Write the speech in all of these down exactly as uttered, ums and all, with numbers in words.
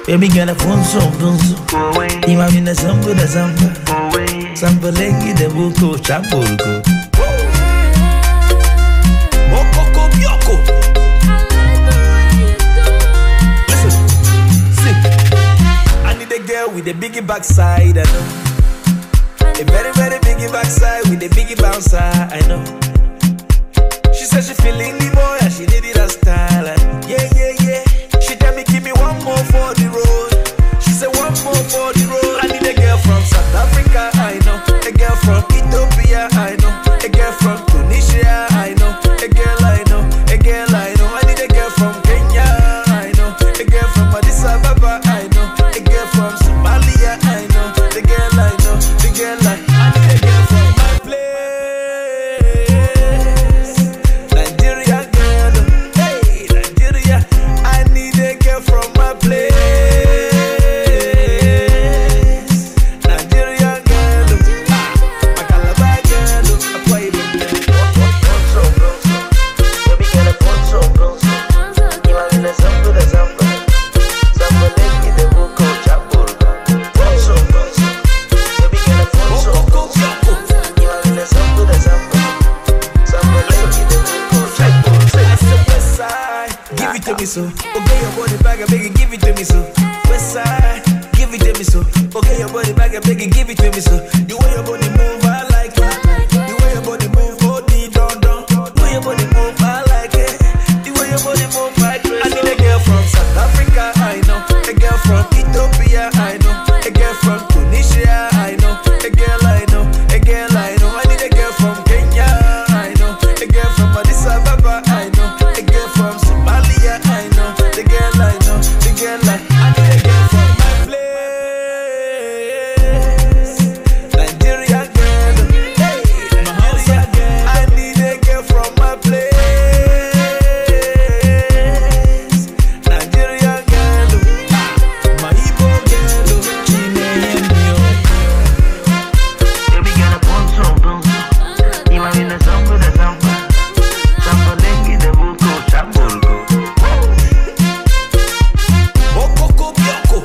Baby girl, I phone so, phone so. Ima mina sample da sample. Sample legi de buko, chapulko. Okoko bioko. Listen, sing. I need a girl with a biggie backside, I know. A very, very biggie backside with a biggie bouncer, I know. She said she feeling the boy and she need it a style. And yeah, yeah, yeah. She tell me give me one more for the road. She said one more for the road. I need a girl from South Africa, I know. A girl from Ethiopia, I know. A girl from Tunisia, I know. A girl I know. A girl I know. I need a girl from Kenya, I know. A girl from Addis Ababa, I know. A girl from Somalia, I know. The girl I know. The girl I I need a girl from my place. Nigeria girl, hey Nigeria. I need a girl from my place. Nigeria girl, ah, my Calabar girl, I play it. Ponzo, ponzo, baby girl, ponzo, ponzo. Ima mina sample da sample, sample legi de buko chapulko. Ponzo, ponzo, baby girl, ponzo, ponzo. Ima mina sample da sample, sample legi de buko chapulko. I said west side, give it to me so. Okay, your body bag, I beg you, give it to me so. West side, give it to me so. Okay, your body bag, I beg you, give it to me so. The way your body move, I like it. The way your body move, oh dee don don. The way your body move, I like it. The way your body move, I crazy. I need a girl from South Africa, I know. A girl from Ethiopia, I know. A girl from Tunisia, I know. A girl I know. A girl I know. I need a girl from Kenya, I know. A girl from Addis Ababa, I know. A girl from Somalia, I know. The girl I know. The girl I I need a girl from my place. Nigeria girl, hey Nigeria girl. I need a girl from my place. Nigeria girl, ah, my Igbo girl, Chineyemio. Baby girl, ponzo, ponzo. Ima mina sample da sample, sample legi de buko chapulko. Okoko bioko.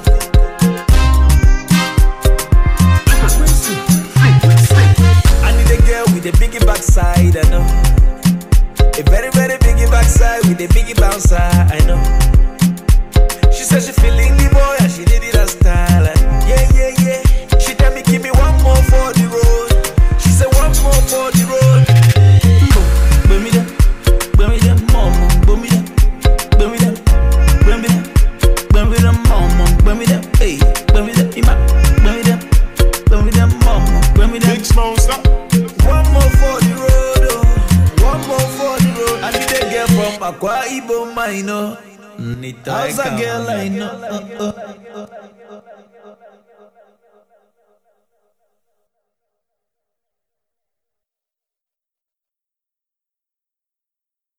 Listen, sing, sing. I need a girl with a biggie backside, I know. A very, very biggie backside with a biggie bouncer, I know. She said she feeling the boy and she need it a style. And yeah, yeah, yeah. She tell me give me one more for the road. She said one more for the road. Bring me them, bring me them, mama, bring me them, bring me them, bring me them, bring me them, mama, bring me them, hey, bring me them, ima, bring me them, bring me them, mama, bring me them. Big Smoke, stop. One more for the road, oh. One more for the road. I need a girl from Akwa Ibom, I know. How's a girl I know? Uh, uh, uh, uh.